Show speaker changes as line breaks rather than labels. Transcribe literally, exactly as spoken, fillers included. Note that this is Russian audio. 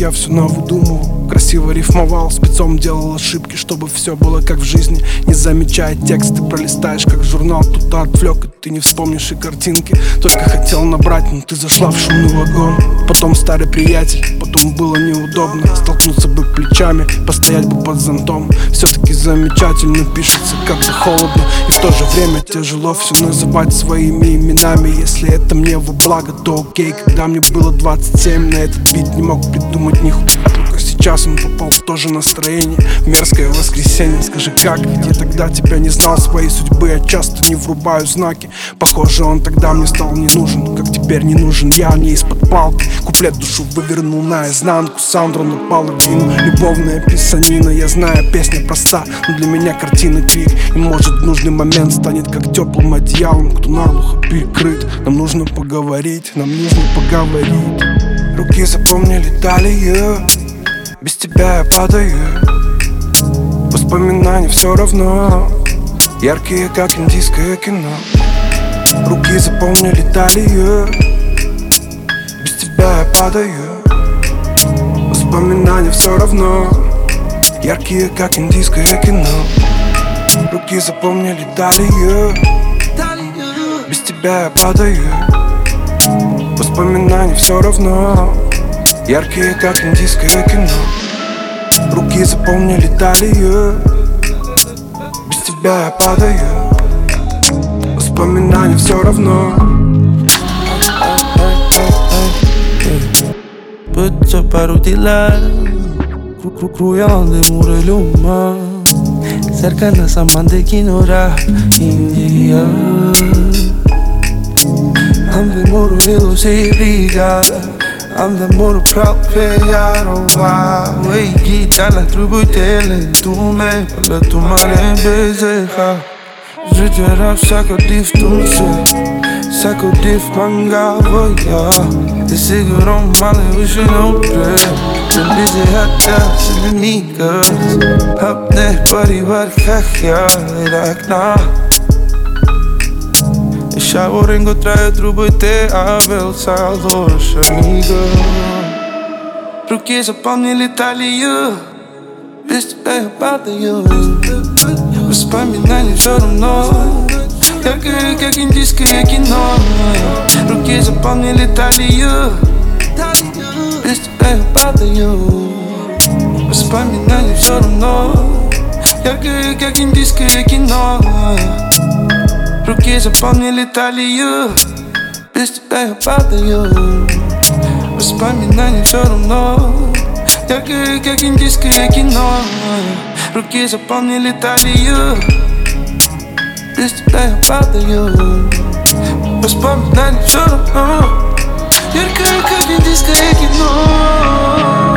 я все навыдумывал, красиво рифмовал, спецом делал ошибки, чтобы все было как в жизни. Не замечая текст, ты пролистаешь как журнал, тут отвлек, и ты не вспомнишь и картинки. Только хотел набрать, но ты зашла в шумный вагон. Потом старый приятель, потом было неудобно. Столкнуться бы плечами, постоять бы под зонтом. Все-таки замечательно пишется, как-то холодно, и в то же время тяжело все называть своими именами. Если это мне во благо, то окей. Когда мне было двадцать семь, на этот бит не мог придумать нихуя. Только сейчас он попал в то же настроение, в мерзкое воскресенье. Скажи, как, я тогда тебя не знал, своей судьбы я часто не врубаю знаки. Похоже, он тогда мне стал не нужен, как теперь не нужен я, не из-под палки. Куплет душу вывернул наизнанку, саундра на половину. Любовная писанина, я знаю, песня проста, но для меня картина крик. И может в нужный момент станет как теплым одеялом, кто наглухо перекрыт. Нам нужно поговорить, нам нужно поговорить. Руки запомнили талию, без тебя я падаю. Воспоминания все равно яркие, как индийское кино. Руки запомнили талию, без тебя я падаю. Воспоминания все равно яркие, как индийское кино. Руки запомнили талию, без тебя я падаю. Воспоминания все равно яркие, как индийское кино. Руки запомнили талию, без тебя я падаю. Воспоминания все равно.
Băță parutila Cruian de mureluma Cercana sa mandequinora India Am de moro hilo se briga Am de moro proud pe yarova Wey gita la trubutele Tume Pala tumare bezeha Je te rap sako dif tumse Sako dif manga voya Te sigurom male wishin opre Sen bize hatta sen amigas Hapne parivar khakya irakna Já vou encontrar outro boite a ver Salvador, amiga. Porque essa palma ele tá ali, viste bem about you. Mas para mim não choro não. Eu quero que quem diz que é que não. Porque essa palma ele tá ali, viste bem about you. Mas para mim não choro não. Eu quero que quem diz que é que não. Porque запомни летали, без тебя я падаю. Воспоминания все равно яркие, как индийское кино. Руки запомни летали, без тебя я падаю. Воспоминания все равно яркие, как индийское кино.